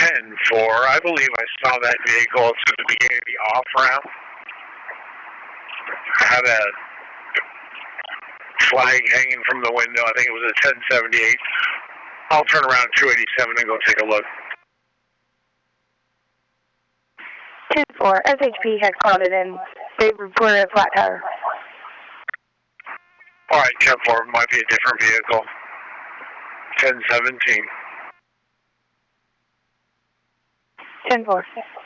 10-4. I believe I saw that vehicle at the beginning of the off ramp. I had a flag hanging from the window. I think it was a 1078. I'll turn around 287 and go take a look. 10-4. SHP has called it in. They reported a flat tire. All right, 10-4. Might be a different vehicle. 1017. 10-4.